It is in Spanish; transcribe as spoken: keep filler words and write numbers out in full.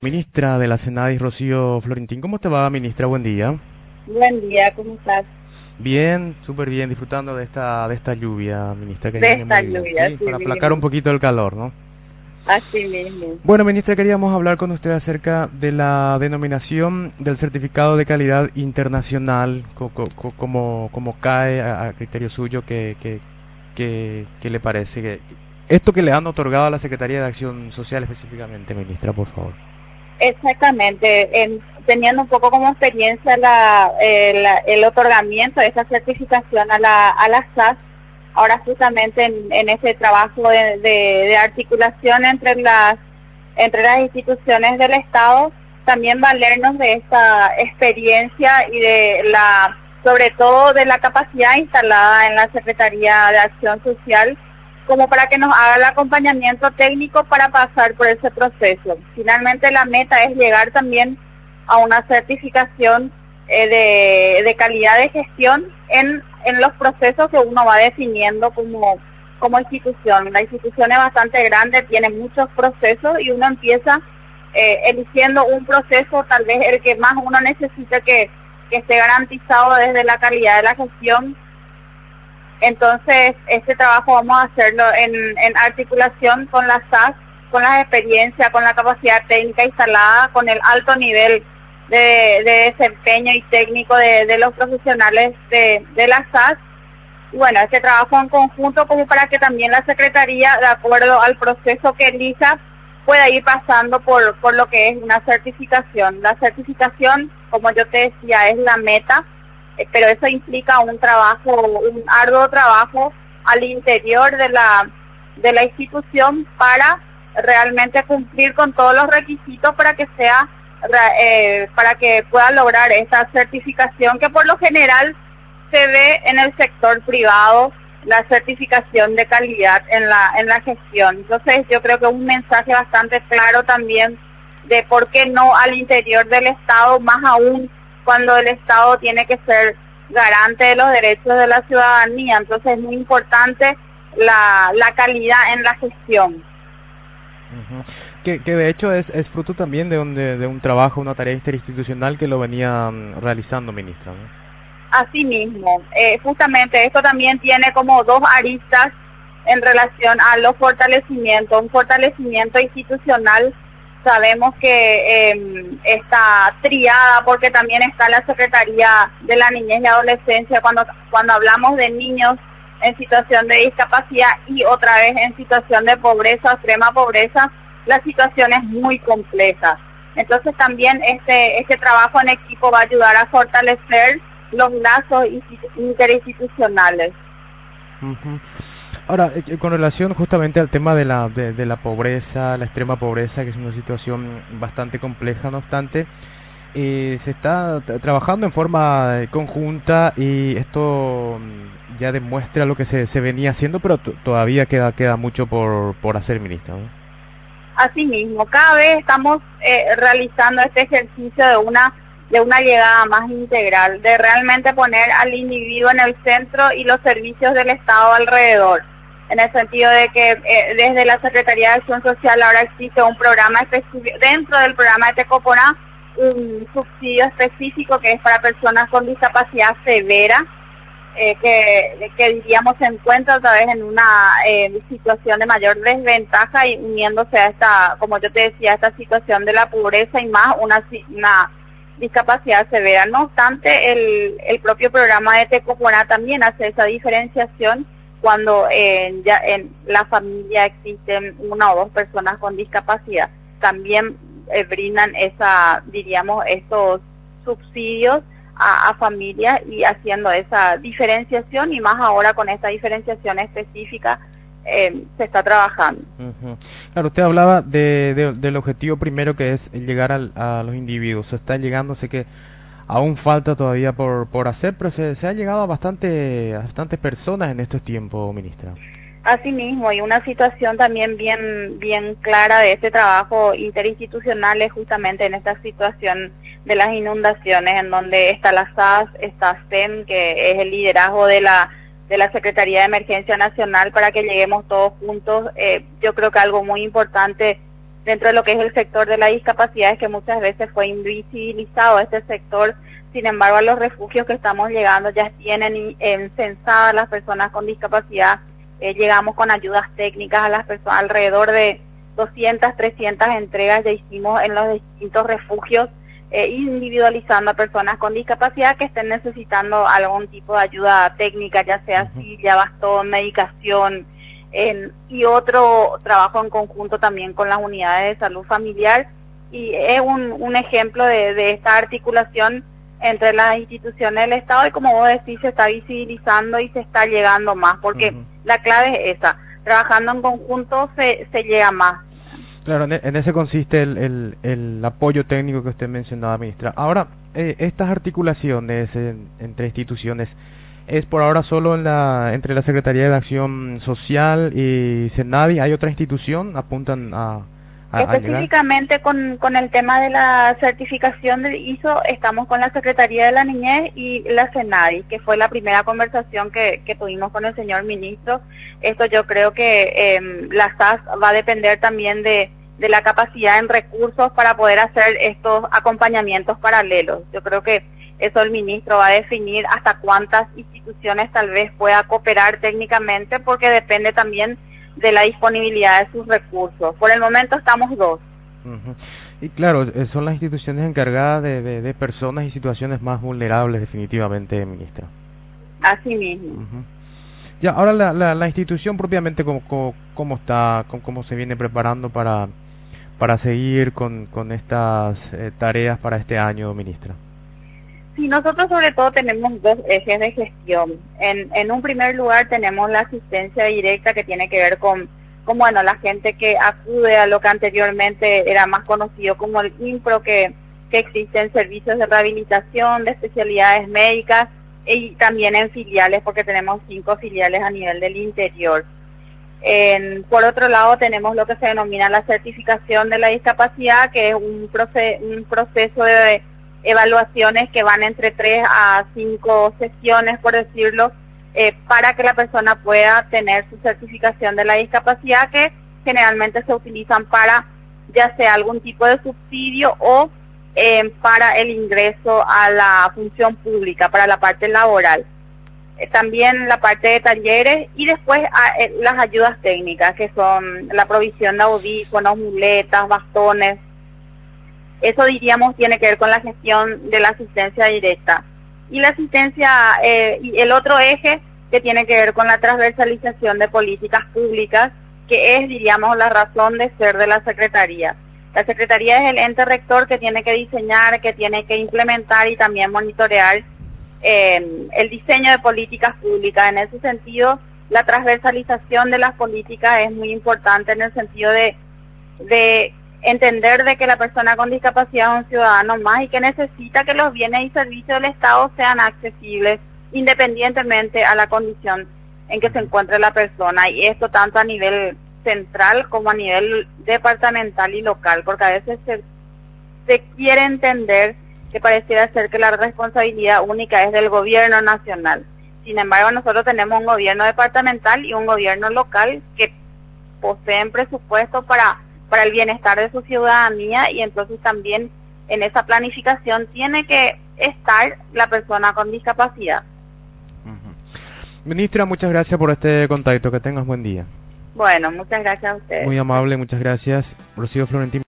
Ministra de la Senadis, Rocío Florentín. ¿Cómo te va, ministra? Buen día. Buen día, ¿cómo estás? Bien, súper bien, disfrutando de esta de esta lluvia, ministra, que De viene esta muy bien, lluvia, ¿sí? sí Para mismo. aplacar un poquito el calor, ¿no? Así mismo. Bueno, ministra, queríamos hablar con usted acerca de la denominación del certificado de calidad internacional, co co co como, como cae a, a criterio suyo, que, que, que, que le parece que esto que le han otorgado a la Secretaría de Acción Social específicamente, ministra, por favor. Exactamente, en, teniendo un poco como experiencia la, eh, la, el otorgamiento de esa certificación a la, a la S A S, ahora justamente en, en ese trabajo de, de, de articulación entre las, entre las instituciones del Estado, también valernos de esta experiencia y de la, sobre todo de la capacidad instalada en la Secretaría de Acción Social, como para que nos haga el acompañamiento técnico para pasar por ese proceso. Finalmente la meta es llegar también a una certificación eh, de, de calidad de gestión en, en los procesos que uno va definiendo como, como institución. La institución es bastante grande, tiene muchos procesos y uno empieza eh, eligiendo un proceso, tal vez el que más uno necesita que, que esté garantizado desde la calidad de la gestión. Entonces, este trabajo vamos a hacerlo en, en articulación con la S A S, con la experiencia, con la capacidad técnica instalada, con el alto nivel de, de desempeño y técnico de, de los profesionales de, de la S A S. Y bueno, este trabajo en conjunto como para que también la Secretaría, de acuerdo al proceso que elija, pueda ir pasando por, por lo que es una certificación. La certificación, como yo te decía, es la meta, pero eso implica un trabajo, un arduo trabajo al interior de la de la institución para realmente cumplir con todos los requisitos para que sea eh, para que pueda lograr esta certificación, que por lo general se ve en el sector privado, la certificación de calidad en la en la gestión. Entonces yo creo que es un mensaje bastante claro también de por qué no al interior del Estado, más aún cuando el Estado tiene que ser garante de los derechos de la ciudadanía. Entonces es muy importante la, la calidad en la gestión. Uh-huh. que, que de hecho es, es fruto también de un, de, de un trabajo, una tarea interinstitucional que lo venían realizando, ministra, ¿no? Así mismo, eh, justamente esto también tiene como dos aristas en relación a los fortalecimientos, un fortalecimiento institucional. Sabemos que eh, está triada porque también está la Secretaría de la Niñez y Adolescencia cuando, cuando hablamos de niños en situación de discapacidad y otra vez en situación de pobreza, extrema pobreza, la situación es muy compleja. Entonces también este, este trabajo en equipo va a ayudar a fortalecer los lazos interinstitucionales. Uh-huh. Ahora, eh, con relación justamente al tema de la de, de la pobreza, la extrema pobreza, que es una situación bastante compleja, no obstante, eh, se está trabajando en forma conjunta y esto ya demuestra lo que se, se venía haciendo, pero todavía queda queda mucho por, por hacer, ministra, ¿no? Así mismo, cada vez estamos eh, realizando este ejercicio de una de una llegada más integral, de realmente poner al individuo en el centro y los servicios del Estado alrededor, en el sentido de que eh, desde la Secretaría de Acción Social ahora existe un programa específico, dentro del programa de Tecopona, un subsidio específico que es para personas con discapacidad severa, eh, que, que diríamos se encuentra otra vez en una eh, situación de mayor desventaja y uniéndose a esta, como yo te decía, a esta situación de la pobreza y más una, una discapacidad severa. No obstante, el, el propio programa de Tecopona también hace esa diferenciación cuando eh, ya en la familia existen una o dos personas con discapacidad. También eh, brindan esa, diríamos, estos subsidios a, a familias y haciendo esa diferenciación, y más ahora con esta diferenciación específica eh, se está trabajando. Uh-huh. Claro, usted hablaba de, de, del objetivo primero, que es llegar al, a los individuos. Se está llegando, sé que aún falta todavía por por hacer, pero se, se ha llegado a bastante a bastantes personas en estos tiempos, ministra. Así mismo, y una situación también bien bien clara de este trabajo interinstitucional es justamente en esta situación de las inundaciones, en donde está la S A S, está S T E M, que es el liderazgo de la de la Secretaría de Emergencia Nacional para que lleguemos todos juntos. Eh, yo creo que algo muy importante dentro de lo que es el sector de la discapacidad es que muchas veces fue invisibilizado este sector. Sin embargo, a los refugios que estamos llegando ya tienen eh, censadas las personas con discapacidad. Eh, llegamos con ayudas técnicas a las personas, alrededor de doscientas, trescientas entregas ya hicimos en los distintos refugios, eh, individualizando a personas con discapacidad que estén necesitando algún tipo de ayuda técnica, ya sea silla, bastón, medicación, eh, y otro trabajo en conjunto también con las unidades de salud familiar. Y es un, un ejemplo de, de esta articulación entre las instituciones del Estado y, como vos decís, se está visibilizando y se está llegando más, porque uh-huh. la clave es esa, trabajando en conjunto se, se llega más. Claro, en, en ese consiste el, el, el apoyo técnico que usted mencionaba, ministra. Ahora, eh, estas articulaciones en, entre instituciones, ¿es por ahora solo en la entre la Secretaría de Acción Social y Senavi? ¿Hay otra institución? ¿Apuntan a...? Específicamente con, con el tema de la certificación de I S O, estamos con la Secretaría de la Niñez y la Senavi, que fue la primera conversación que, que tuvimos con el señor ministro. Esto yo creo que eh, la S A S va a depender también de, de la capacidad en recursos para poder hacer estos acompañamientos paralelos. Yo creo que eso el ministro va a definir hasta cuántas instituciones tal vez pueda cooperar técnicamente, porque depende también de la disponibilidad de sus recursos. Por el momento estamos dos. Uh-huh. Y claro, son las instituciones encargadas de, de, de personas y situaciones más vulnerables, definitivamente, ministra. Así mismo. Uh-huh. Ya, ahora la, la, la institución propiamente, ¿cómo, cómo, cómo está, cómo, cómo se viene preparando para, para seguir con, con estas eh, tareas para este año, ministra? Sí, nosotros sobre todo tenemos dos ejes de gestión. En, en un primer lugar tenemos la asistencia directa, que tiene que ver con, con bueno, la gente que acude a lo que anteriormente era más conocido como el INPRO, que, que existen servicios de rehabilitación, de especialidades médicas, y también en filiales, porque tenemos cinco filiales a nivel del interior. En, por otro lado, tenemos lo que se denomina la certificación de la discapacidad, que es un, proce un proceso de evaluaciones que van entre tres a cinco sesiones, por decirlo, eh, para que la persona pueda tener su certificación de la discapacidad, que generalmente se utilizan para ya sea algún tipo de subsidio o eh, para el ingreso a la función pública, para la parte laboral. Eh, también la parte de talleres y después a, eh, las ayudas técnicas, que son la provisión de audífonos, muletas, bastones. Eso, diríamos, tiene que ver con la gestión de la asistencia directa. Y la asistencia, eh, y el otro eje que tiene que ver con la transversalización de políticas públicas, que es, diríamos, la razón de ser de la Secretaría. La Secretaría es el ente rector que tiene que diseñar, que tiene que implementar y también monitorear eh, el diseño de políticas públicas. En ese sentido, la transversalización de las políticas es muy importante, en el sentido de, de entender de que la persona con discapacidad es un ciudadano más y que necesita que los bienes y servicios del Estado sean accesibles independientemente a la condición en que se encuentre la persona, y esto tanto a nivel central como a nivel departamental y local, porque a veces se, se quiere entender que pareciera ser que la responsabilidad única es del gobierno nacional. Sin embargo, nosotros tenemos un gobierno departamental y un gobierno local que poseen presupuestos para para el bienestar de su ciudadanía, y entonces también en esa planificación tiene que estar la persona con discapacidad. Uh-huh. Ministra, muchas gracias por este contacto, que tengas buen día. Bueno, muchas gracias a ustedes. Muy amable, muchas gracias. Rocío Florentino.